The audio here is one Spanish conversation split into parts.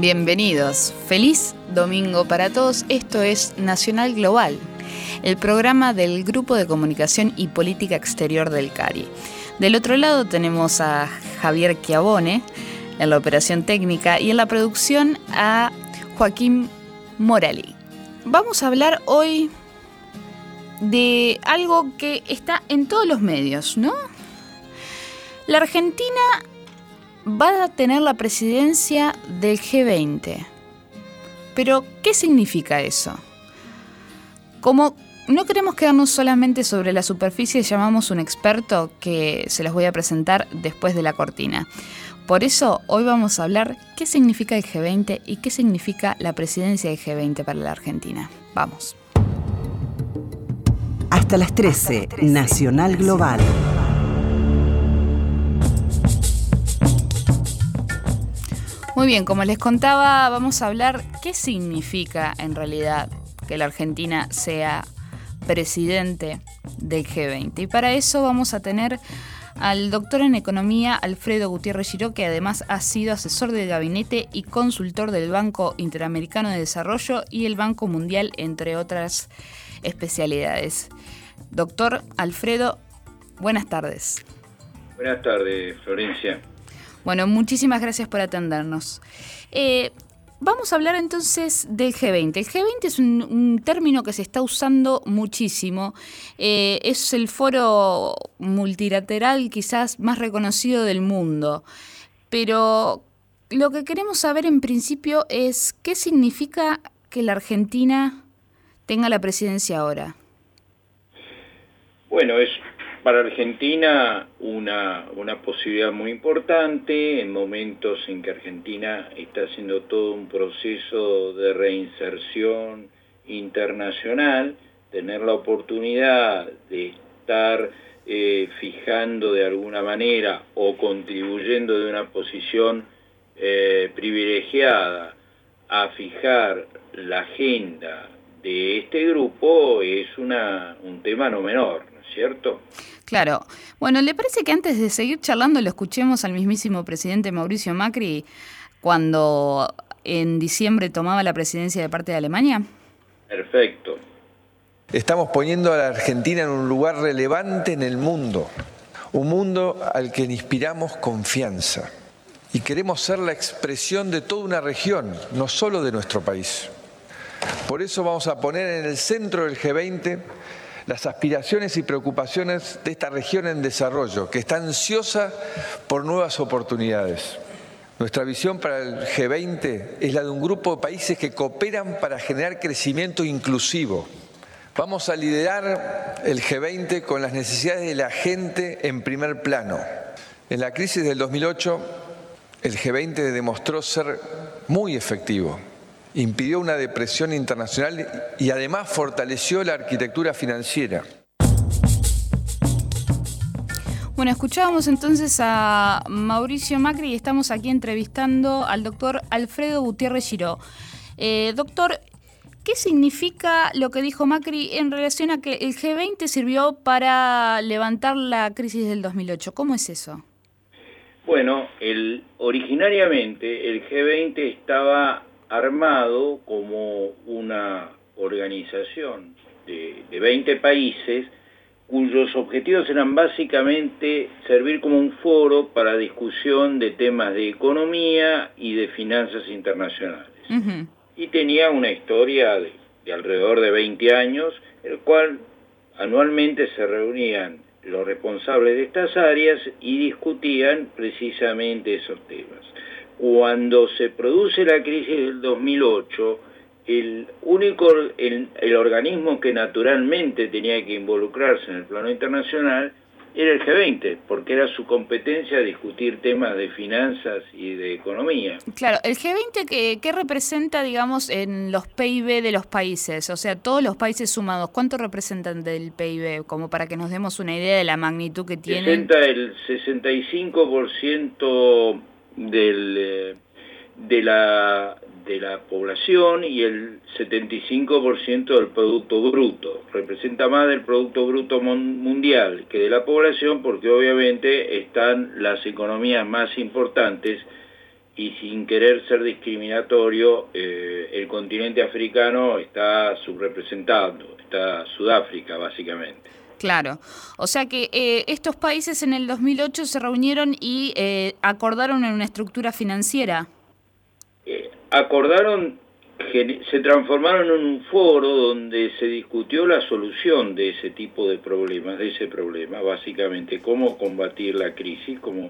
Bienvenidos, feliz domingo para todos. Esto es Nacional Global, el programa del Grupo de Comunicación y Política Exterior del CARI. Del otro lado tenemos a Javier Chiavone en la operación técnica y en la producción a Joaquín Morali. Vamos a hablar hoy de algo que está en todos los medios, ¿no? La Argentina va a tener la presidencia del G20. Pero, ¿qué significa eso? Como no queremos quedarnos solamente sobre la superficie, llamamos un experto que se los voy a presentar después de la cortina. Por eso, hoy vamos a hablar qué significa el G20 y qué significa la presidencia del G20 para la Argentina. Vamos. Hasta las 13, Nacional Global. Muy bien, como les contaba, vamos a hablar qué significa en realidad que la Argentina sea presidente del G20. Y para eso vamos a tener al doctor en Economía Alfredo Gutiérrez Giró, que además ha sido asesor del gabinete y consultor del Banco Interamericano de Desarrollo y el Banco Mundial, entre otras especialidades. Doctor Alfredo, buenas tardes. Buenas tardes, Florencia. Bueno, muchísimas gracias por atendernos. Vamos a hablar entonces del G20. El G20 es un término que se está usando muchísimo. Es el foro multilateral quizás más reconocido del mundo. Pero lo que queremos saber en principio es qué significa que la Argentina tenga la presidencia ahora. Bueno, es para Argentina una posibilidad muy importante en momentos en que Argentina está haciendo todo un proceso de reinserción internacional, tener la oportunidad de estar fijando de alguna manera o contribuyendo de una posición privilegiada a fijar la agenda de este grupo es un tema no menor, ¿no es cierto? Claro. Bueno, ¿le parece que antes de seguir charlando lo escuchemos al mismísimo presidente Mauricio Macri cuando en diciembre tomaba la presidencia de parte de Alemania? Perfecto. Estamos poniendo a la Argentina en un lugar relevante en el mundo, un mundo al que inspiramos confianza. Y queremos ser la expresión de toda una región, no solo de nuestro país. Por eso vamos a poner en el centro del G20 las aspiraciones y preocupaciones de esta región en desarrollo, que está ansiosa por nuevas oportunidades. Nuestra visión para el G20 es la de un grupo de países que cooperan para generar crecimiento inclusivo. Vamos a liderar el G20 con las necesidades de la gente en primer plano. En la crisis del 2008, el G20 demostró ser muy efectivo. Impidió una depresión internacional y además fortaleció la arquitectura financiera. Bueno, escuchábamos entonces a Mauricio Macri y estamos aquí entrevistando al doctor Alfredo Gutiérrez Giró. Doctor, ¿qué significa lo que dijo Macri en relación a que el G20 sirvió para levantar la crisis del 2008? ¿Cómo es eso? Bueno, originariamente el G20 estaba armado como una organización de 20 países cuyos objetivos eran básicamente servir como un foro para discusión de temas de economía y de finanzas internacionales. Uh-huh. Y tenía una historia de alrededor de 20 años, en el cual anualmente se reunían los responsables de estas áreas y discutían precisamente esos temas. Cuando se produce la crisis del 2008, el organismo que naturalmente tenía que involucrarse en el plano internacional era el G20, porque era su competencia discutir temas de finanzas y de economía. Claro, el G20, ¿qué representa, digamos, en los PIB de los países? O sea, todos los países sumados, ¿cuánto representan del PIB? Como para que nos demos una idea de la magnitud que tienen. El 65% de la población y el 75% del Producto Bruto. Representa más del Producto Bruto mundial que de la población, porque obviamente están las economías más importantes y sin querer ser discriminatorio, el continente africano está subrepresentado, está Sudáfrica básicamente. Claro, o sea que estos países en el 2008 se reunieron y acordaron en una estructura financiera. Se transformaron en un foro donde se discutió la solución de ese tipo de problemas, de ese problema, básicamente cómo combatir la crisis, como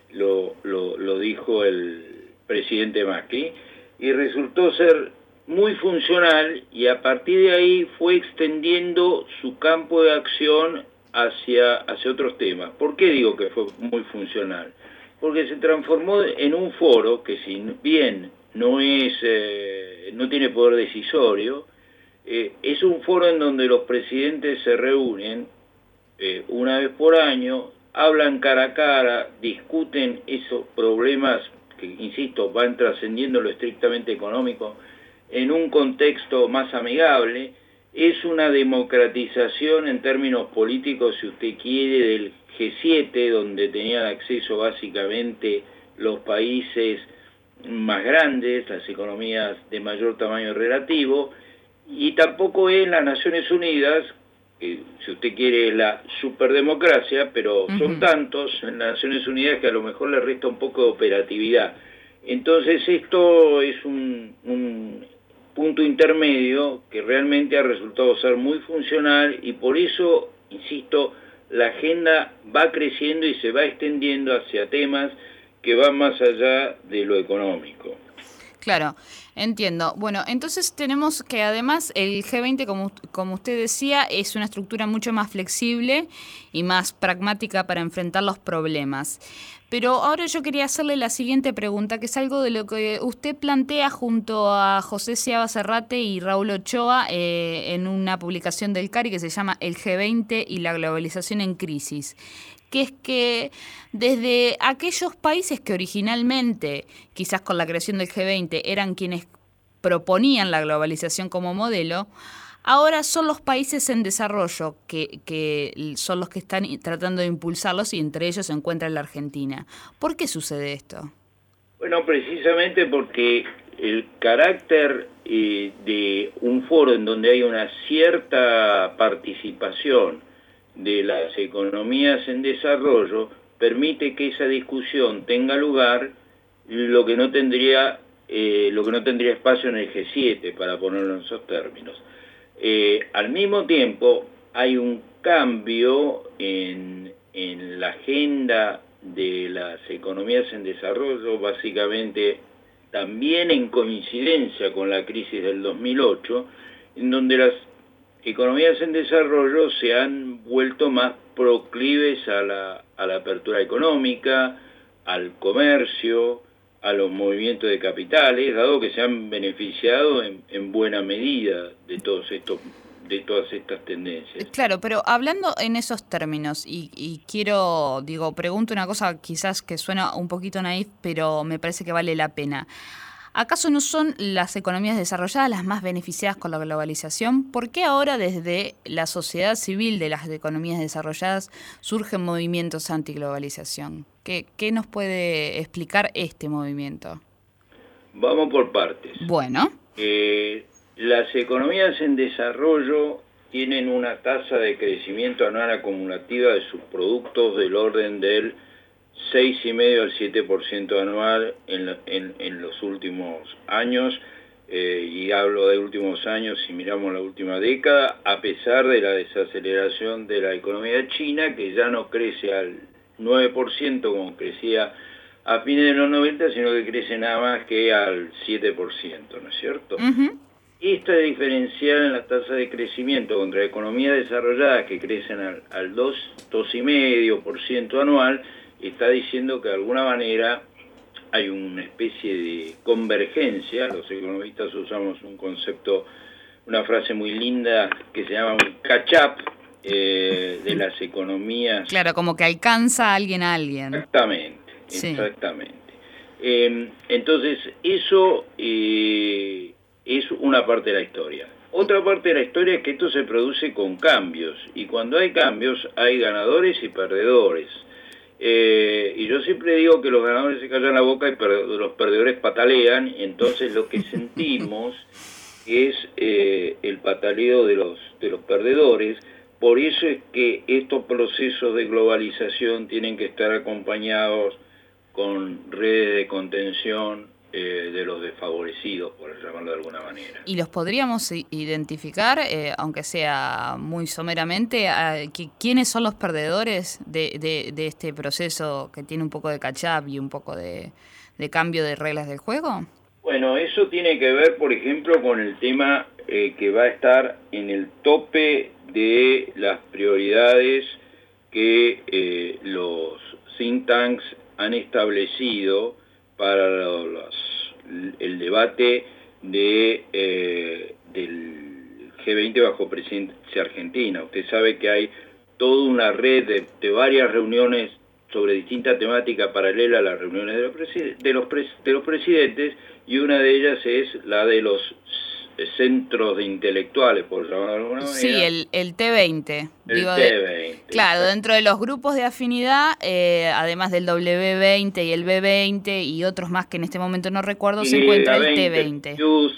lo dijo el presidente Macri, y resultó ser muy funcional, y a partir de ahí fue extendiendo su campo de acción hacia otros temas. ¿Por qué digo que fue muy funcional? Porque se transformó en un foro que, si bien no tiene poder decisorio, es un foro en donde los presidentes se reúnen una vez por año, hablan cara a cara, discuten esos problemas que, insisto, van trascendiendo lo estrictamente económico en un contexto más amigable. Es una democratización en términos políticos, si usted quiere, del G7, donde tenían acceso básicamente los países más grandes, las economías de mayor tamaño relativo, y tampoco es las Naciones Unidas, que, si usted quiere, es la superdemocracia, pero son tantos en las Naciones Unidas que a lo mejor le resta un poco de operatividad. Entonces esto es un punto intermedio que realmente ha resultado ser muy funcional, y por eso, insisto, la agenda va creciendo y se va extendiendo hacia temas que van más allá de lo económico. Claro, entiendo. Bueno, entonces tenemos que además el G20, como usted decía, es una estructura mucho más flexible y más pragmática para enfrentar los problemas. Pero ahora yo quería hacerle la siguiente pregunta, que es algo de lo que usted plantea junto a José Seaba Serrate y Raúl Ochoa en una publicación del CARI que se llama El G20 y la globalización en crisis, que es que desde aquellos países que originalmente, quizás con la creación del G20, eran quienes proponían la globalización como modelo, ahora son los países en desarrollo que son los que están tratando de impulsarlos, y entre ellos se encuentra la Argentina. ¿Por qué sucede esto? Bueno, precisamente porque el carácter de un foro en donde hay una cierta participación de las economías en desarrollo permite que esa discusión tenga lugar, lo que no tendría espacio en el G7, para ponerlo en esos términos. Al mismo tiempo hay un cambio en la agenda de las economías en desarrollo, básicamente también en coincidencia con la crisis del 2008, en donde las economías en desarrollo se han vuelto más proclives a la apertura económica, al comercio, a los movimientos de capitales, dado que se han beneficiado en buena medida de todas estas tendencias. Claro, pero hablando en esos términos, y pregunto una cosa quizás que suena un poquito naif, pero me parece que vale la pena. ¿Acaso no son las economías desarrolladas las más beneficiadas con la globalización? ¿Por qué ahora desde la sociedad civil de las economías desarrolladas surgen movimientos antiglobalización? ¿Qué nos puede explicar este movimiento? Vamos por partes. Bueno. Las economías en desarrollo tienen una tasa de crecimiento anual acumulativa de sus productos del orden del 6,5 al 7% anual en los últimos años, y hablo de últimos años si miramos la última década, a pesar de la desaceleración de la economía china, que ya no crece al 9% como crecía a fines de los 90, sino que crece nada más que al 7%, ¿no es cierto? Esta diferencial en la tasa de crecimiento contra economías desarrolladas que crecen al 2,5% anual, está diciendo que de alguna manera hay una especie de convergencia. Los economistas usamos un concepto, una frase muy linda que se llama un catch-up de las economías. Claro, como que alcanza a alguien. Exactamente, sí. Exactamente. Entonces, eso es una parte de la historia. Otra parte de la historia es que esto se produce con cambios, y cuando hay cambios hay ganadores y perdedores. Y yo siempre digo que los ganadores se callan la boca y los perdedores patalean. Entonces lo que sentimos es el pataleo de los perdedores. Por eso es que estos procesos de globalización tienen que estar acompañados con redes de contención de los desfavorecidos, por llamarlo de alguna manera. ¿Y los podríamos identificar, aunque sea muy someramente, quiénes son los perdedores de este proceso que tiene un poco de catch-up y un poco de cambio de reglas del juego? Bueno, eso tiene que ver, por ejemplo, con el tema que va a estar en el tope de las prioridades que los think tanks han establecido para el debate del G20 bajo presidencia argentina. Usted sabe que hay toda una red de varias reuniones sobre distintas temáticas paralelas a las reuniones de los presidentes, y una de ellas es la de los centros de intelectuales, por llamarlo de alguna manera. Sí, el T20. T20. Claro, dentro de los grupos de afinidad, además del W20 y el B20 y otros más que en este momento no recuerdo, se encuentra el T20.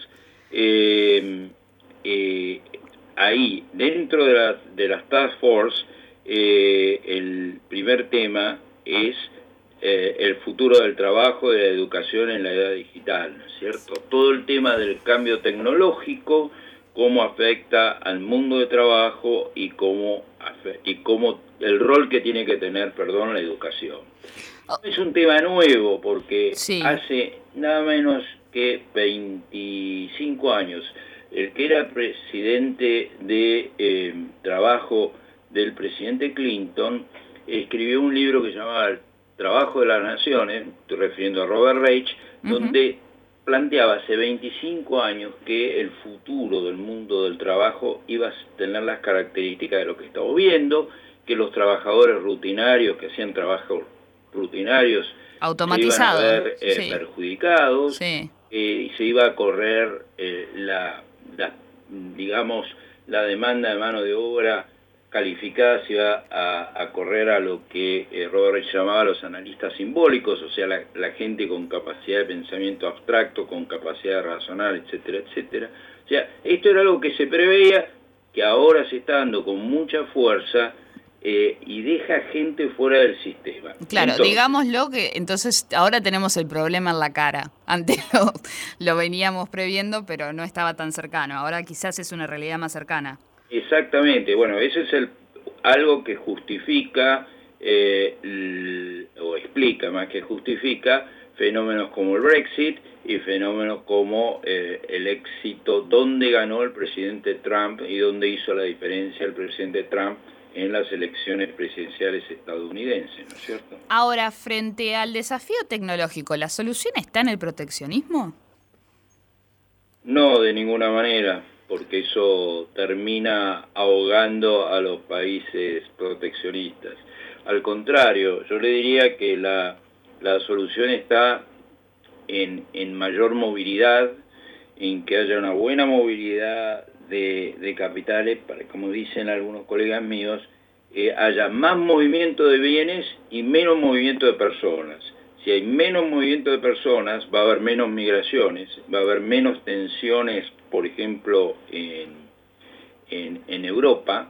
Ahí, dentro de las Task Force, el primer tema es el futuro del trabajo y de la educación en la edad digital, ¿no es cierto? Todo el tema del cambio tecnológico, cómo afecta al mundo de trabajo y cómo el rol que tiene que tener, la educación. Es un tema nuevo porque hace nada menos que 25 años, el que era presidente de trabajo del presidente Clinton escribió un libro que se llamaba El Trabajo de las Naciones, estoy refiriendo a Robert Reich, donde planteaba hace 25 años que el futuro del mundo del trabajo iba a tener las características de lo que estamos viendo, que los trabajadores rutinarios que hacían trabajos rutinarios automatizados se iban a ver perjudicados, y se iba a correr la demanda de mano de obra calificada, se iba a correr a lo que Robert Reich llamaba los analistas simbólicos, o sea, la gente con capacidad de pensamiento abstracto, con capacidad de razonar, etcétera, etcétera. O sea, esto era algo que se preveía, que ahora se está dando con mucha fuerza y deja gente fuera del sistema. Claro, digámoslo que entonces ahora tenemos el problema en la cara. Antes lo veníamos previendo, pero no estaba tan cercano. Ahora quizás es una realidad más cercana. Exactamente, bueno, eso es algo que justifica, o explica más que justifica, fenómenos como el Brexit y fenómenos como el éxito, donde ganó el presidente Trump y donde hizo la diferencia el presidente Trump en las elecciones presidenciales estadounidenses, ¿no es cierto? Ahora, frente al desafío tecnológico, ¿la solución está en el proteccionismo? No, de ninguna manera, porque eso termina ahogando a los países proteccionistas. Al contrario, yo le diría que la solución está en mayor movilidad, en que haya una buena movilidad de capitales, para, como dicen algunos colegas míos, haya más movimiento de bienes y menos movimiento de personas. Si hay menos movimiento de personas, va a haber menos migraciones, va a haber menos tensiones, por ejemplo, en Europa,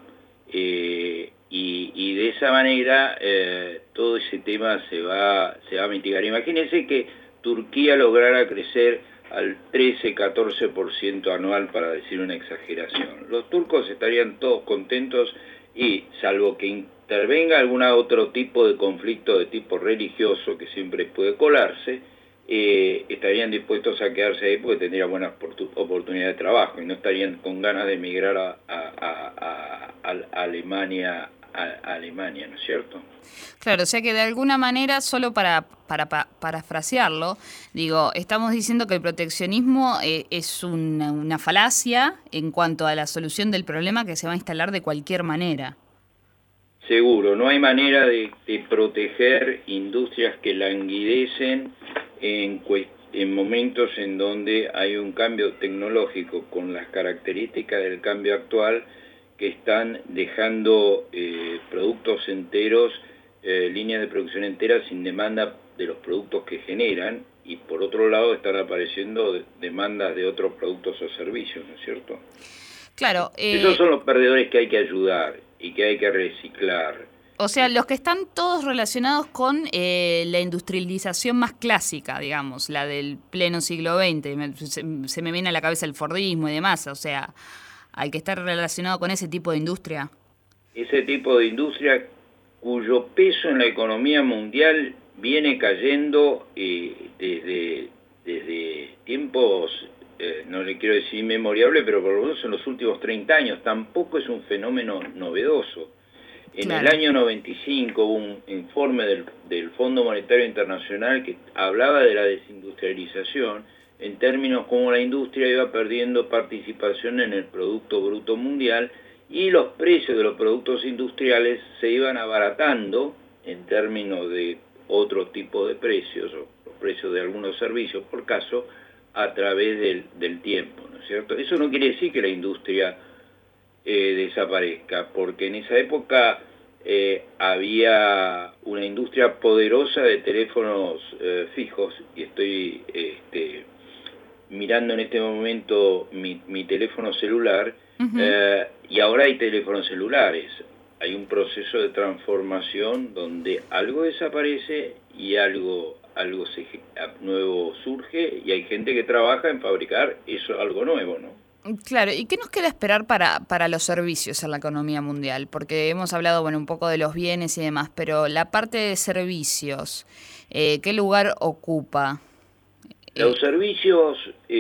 y de esa manera todo ese tema se va a mitigar. Imagínense que Turquía lograra crecer al 13-14% anual, para decir una exageración. Los turcos estarían todos contentos y, salvo que intervenga algún otro tipo de conflicto de tipo religioso, que siempre puede colarse, estarían dispuestos a quedarse ahí porque tendrían buenas oportunidades de trabajo y no estarían con ganas de emigrar a Alemania, ¿no es cierto? Claro, o sea que de alguna manera, solo para parafrasearlo, digo, estamos diciendo que el proteccionismo es una falacia en cuanto a la solución del problema que se va a instalar de cualquier manera. Seguro, no hay manera de proteger industrias que languidecen en momentos en donde hay un cambio tecnológico con las características del cambio actual, que están dejando productos enteros líneas de producción enteras sin demanda de los productos que generan, y por otro lado están apareciendo demandas de otros productos o servicios, ¿no es cierto? Claro. Esos son los perdedores que hay que ayudar y que hay que reciclar. O sea, los que están todos relacionados con la industrialización más clásica, digamos, la del pleno siglo XX. Se me viene a la cabeza el Fordismo y demás, o sea, hay que estar relacionado con ese tipo de industria. Ese tipo de industria cuyo peso en la economía mundial viene cayendo desde tiempos, no le quiero decir inmemoriales, pero por lo menos en los últimos 30 años. Tampoco es un fenómeno novedoso. En el año 95 hubo un informe del Fondo Monetario Internacional que hablaba de la desindustrialización en términos como la industria iba perdiendo participación en el Producto Bruto Mundial y los precios de los productos industriales se iban abaratando en términos de otro tipo de precios, o los precios de algunos servicios por caso, a través del tiempo, ¿no es cierto? Eso no quiere decir que la industria desaparezca, porque en esa época había una industria poderosa de teléfonos fijos, y estoy mirando en este momento mi teléfono celular, y ahora hay teléfonos celulares. Hay un proceso de transformación donde algo desaparece y algo nuevo surge, y hay gente que trabaja en fabricar eso, algo nuevo, ¿no? Claro, ¿y qué nos queda esperar para los servicios en la economía mundial? Porque hemos hablado, bueno, un poco de los bienes y demás, pero la parte de servicios, ¿qué lugar ocupa? Los servicios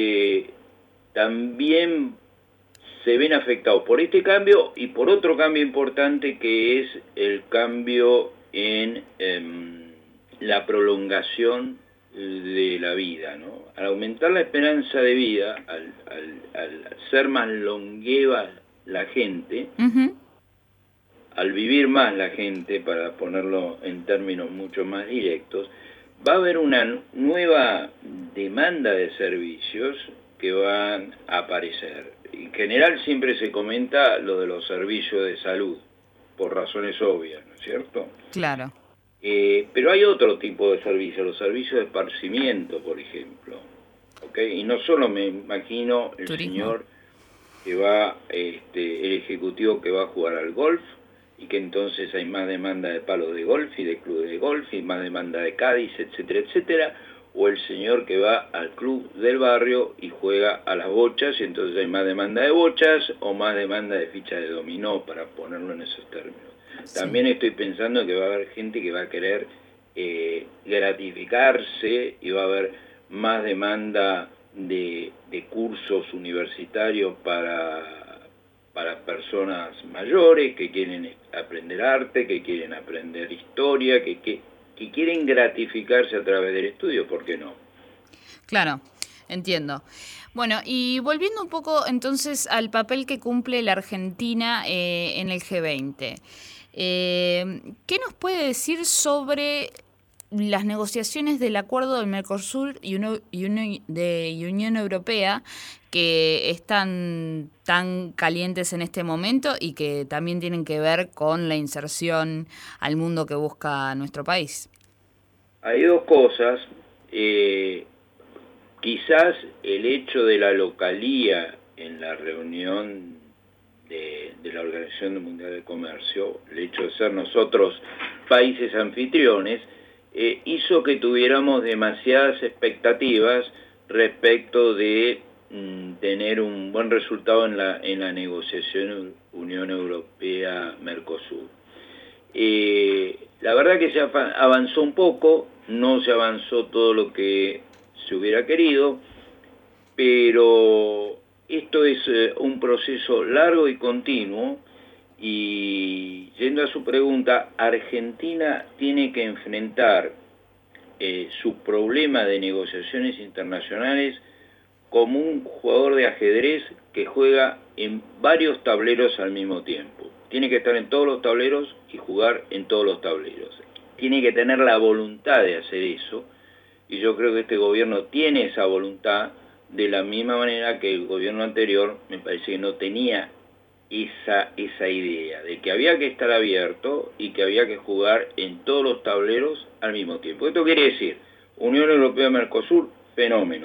también se ven afectados por este cambio y por otro cambio importante, que es el cambio en la prolongación de la vida, ¿no? Al aumentar la esperanza de vida, al ser más longeva la gente, al vivir más la gente, para ponerlo en términos mucho más directos, va a haber una nueva demanda de servicios que van a aparecer. En general siempre se comenta lo de los servicios de salud, por razones obvias, ¿no es cierto? Claro. Pero hay otro tipo de servicios, los servicios de esparcimiento, por ejemplo, ¿okay? Y no solo me imagino el Turismo. señor que va, el ejecutivo que va a jugar al golf, y que entonces hay más demanda de palos de golf y de clubes de golf, y más demanda de Cádiz, etcétera, etcétera, o el señor que va al club del barrio y juega a las bochas, y entonces hay más demanda de bochas o más demanda de fichas de dominó, para ponerlo en esos términos. Sí. También estoy pensando que va a haber gente que va a querer gratificarse, y va a haber más demanda de cursos universitarios para personas mayores que quieren aprender arte, que quieren aprender historia, que quieren gratificarse a través del estudio, ¿por qué no? Claro, entiendo. Bueno, y volviendo un poco entonces al papel que cumple la Argentina en el G20, ¿qué nos puede decir sobre las negociaciones del acuerdo del Mercosur y de Unión Europea, que están tan calientes en este momento y que también tienen que ver con la inserción al mundo que busca nuestro país? Hay dos cosas. Quizás el hecho de la localía en la reunión de la Organización Mundial del Comercio, el hecho de ser nosotros países anfitriones, hizo que tuviéramos demasiadas expectativas respecto de tener un buen resultado en la negociación Unión Europea-Mercosur. La verdad que se avanzó un poco, no se avanzó todo lo que se hubiera querido, pero esto es un proceso largo y continuo. Y yendo a su pregunta, Argentina tiene que enfrentar su problema de negociaciones internacionales como un jugador de ajedrez que juega en varios tableros al mismo tiempo. Tiene que estar en todos los tableros y jugar en todos los tableros. Tiene que tener la voluntad de hacer eso, y yo creo que este gobierno tiene esa voluntad, de la misma manera que el gobierno anterior me parece que no tenía esa idea de que había que estar abierto y que había que jugar en todos los tableros al mismo tiempo. Esto quiere decir, Unión Europea-Mercosur, fenómeno.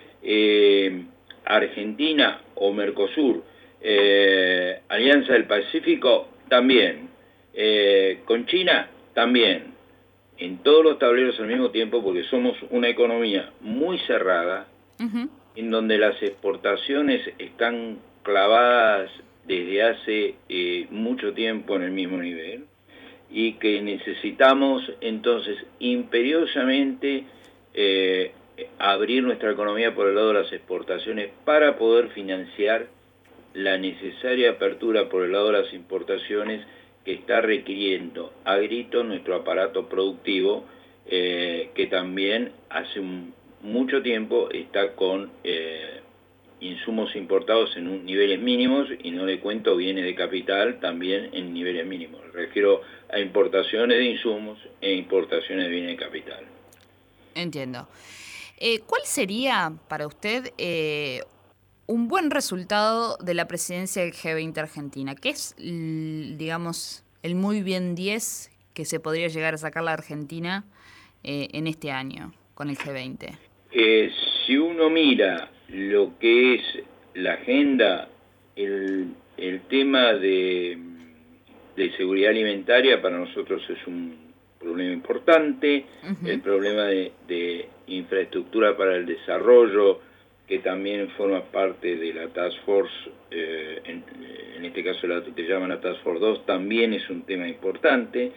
Argentina o Mercosur, Alianza del Pacífico, también. Con China, también. En todos los tableros al mismo tiempo, porque somos una economía muy cerrada, en donde las exportaciones están clavadas desde hace mucho tiempo en el mismo nivel, y que necesitamos entonces imperiosamente abrir nuestra economía por el lado de las exportaciones para poder financiar la necesaria apertura por el lado de las importaciones que está requiriendo a gritos nuestro aparato productivo, que también hace mucho tiempo está con insumos importados en niveles mínimos, y no le cuento bienes de capital también en niveles mínimos. Me refiero a importaciones de insumos e importaciones de bienes de capital. Entiendo. ¿Cuál sería para usted un buen resultado de la presidencia del G20 Argentina? ¿Qué es, digamos, el muy bien 10 que se podría llegar a sacar la Argentina en este año con el G20? Si uno mira lo que es la agenda, el tema de seguridad alimentaria para nosotros es un problema importante, el problema de infraestructura para el desarrollo, que también forma parte de la Task Force, en este caso la que llaman la Task Force 2, también es un tema importante,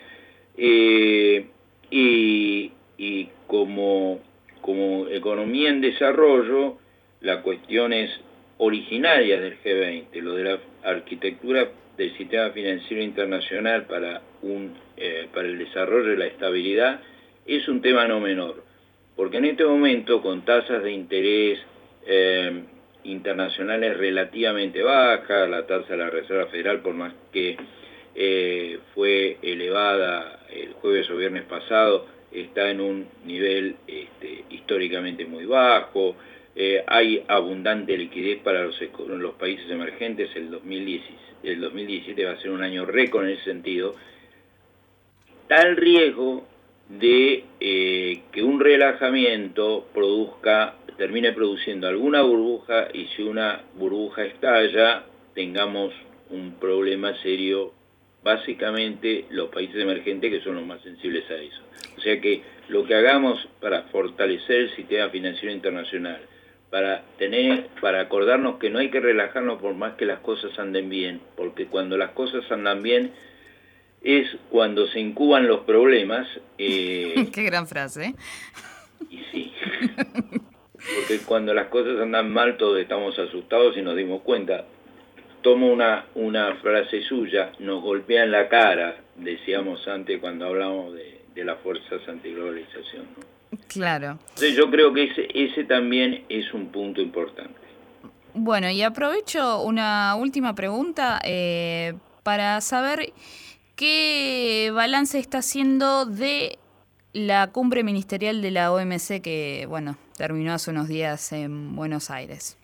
y como economía en desarrollo, las cuestiones originarias del G20, lo de la arquitectura del sistema financiero internacional para el desarrollo y la estabilidad, es un tema no menor, porque en este momento, con tasas de interés internacionales relativamente bajas, la tasa de la Reserva Federal, por más que fue elevada el jueves o viernes pasado, está en un nivel históricamente muy bajo, hay abundante liquidez para los países emergentes. El 2017 va a ser un año récord en ese sentido. Tal riesgo de que un relajamiento termine produciendo alguna burbuja, y si una burbuja estalla, tengamos un problema serio, básicamente los países emergentes, que son los más sensibles a eso. O sea que lo que hagamos para fortalecer el sistema financiero internacional, para acordarnos que no hay que relajarnos por más que las cosas anden bien, porque cuando las cosas andan bien es cuando se incuban los problemas. Qué gran frase, ¿eh? Y sí, porque cuando las cosas andan mal todos estamos asustados y nos dimos cuenta. Tomo una frase suya, nos golpea en la cara, decíamos antes cuando hablamos de las fuerzas antiglobalización, ¿no? Claro. Entonces yo creo que ese también es un punto importante. Bueno, y aprovecho una última pregunta para saber qué balance está haciendo de la cumbre ministerial de la OMC que, bueno, terminó hace unos días en Buenos Aires.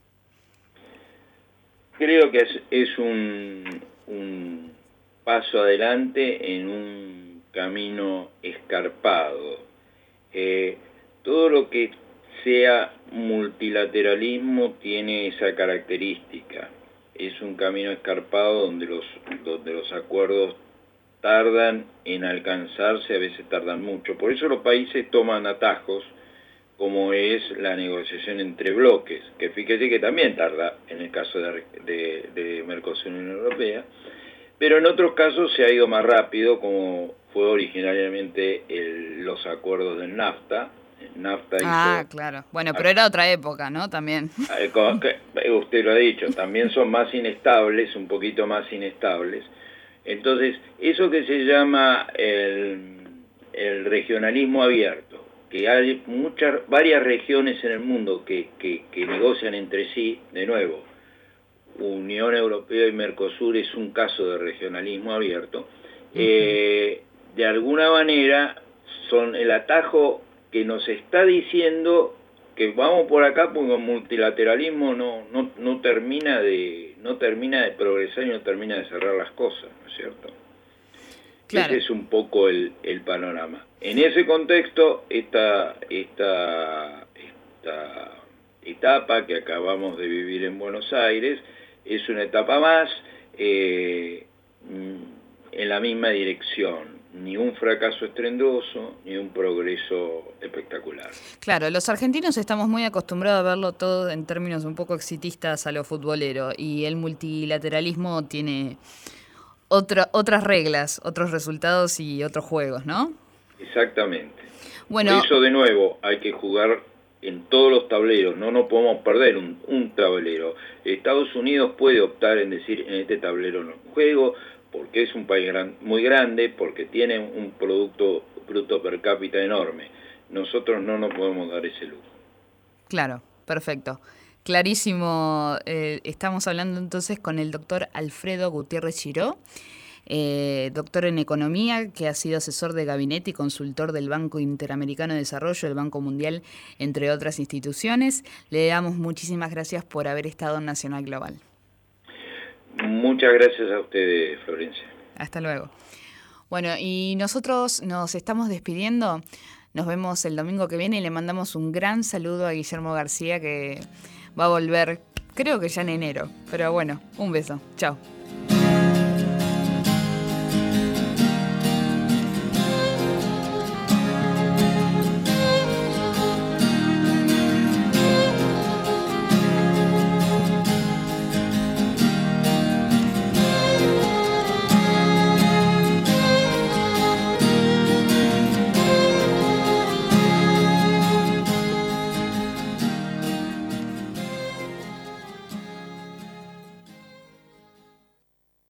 Creo que es un paso adelante en un camino escarpado. Todo lo que sea multilateralismo tiene esa característica. Es un camino escarpado donde los acuerdos tardan en alcanzarse, a veces tardan mucho. Por eso los países toman atajos, como es la negociación entre bloques, que fíjese que también tarda en el caso de Mercosur y Unión Europea, pero en otros casos se ha ido más rápido, como fue originariamente los acuerdos del NAFTA. Claro. Bueno, pero era otra época, ¿no? También. Usted lo ha dicho, también son más inestables, un poquito más inestables. Entonces, eso que se llama el regionalismo abierto, que hay varias regiones en el mundo que negocian entre sí, de nuevo, Unión Europea y Mercosur es un caso de regionalismo abierto, de alguna manera son el atajo que nos está diciendo que vamos por acá porque el multilateralismo no termina de progresar y no termina de cerrar las cosas, ¿no es cierto? Claro. Ese es un poco el panorama. En ese contexto, esta etapa que acabamos de vivir en Buenos Aires es una etapa más en la misma dirección. Ni un fracaso estruendoso, ni un progreso espectacular. Claro, los argentinos estamos muy acostumbrados a verlo todo en términos un poco exitistas a lo futbolero, y el multilateralismo tiene otras reglas, otros resultados y otros juegos, ¿no? Exactamente. Bueno, por eso, de nuevo, hay que jugar en todos los tableros, no podemos perder un tablero. Estados Unidos puede optar en decir, en este tablero no juego, porque es un país muy grande, porque tiene un producto bruto per cápita enorme. Nosotros no nos podemos dar ese lujo. Claro, perfecto. Clarísimo. Estamos hablando entonces con el doctor Alfredo Gutiérrez Giró, doctor en Economía, que ha sido asesor de gabinete y consultor del Banco Interamericano de Desarrollo, el Banco Mundial, entre otras instituciones. Le damos muchísimas gracias por haber estado en Nacional Global. Muchas gracias a ustedes, Florencia. Hasta luego. Bueno, y nosotros nos estamos despidiendo. Nos vemos el domingo que viene y le mandamos un gran saludo a Guillermo García, que va a volver, creo que ya en enero. Pero bueno, un beso. Chao.